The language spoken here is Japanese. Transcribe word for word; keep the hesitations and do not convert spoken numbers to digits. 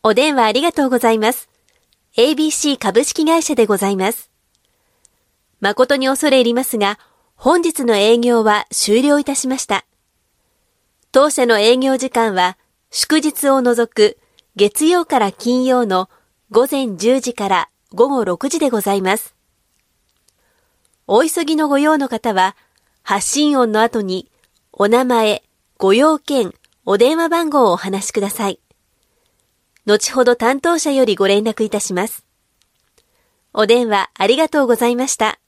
お電話ありがとうございます。エービーシー 株式会社でございます。誠に恐れ入りますが、本日の営業は終了いたしました。当社の営業時間は、祝日を除く月曜から金曜の午前じゅうじから午後ろくじでございます。お急ぎのご用の方は、発信音の後にお名前、ご用件、お電話番号をお話しください。後ほど担当者よりご連絡いたします。お電話ありがとうございました。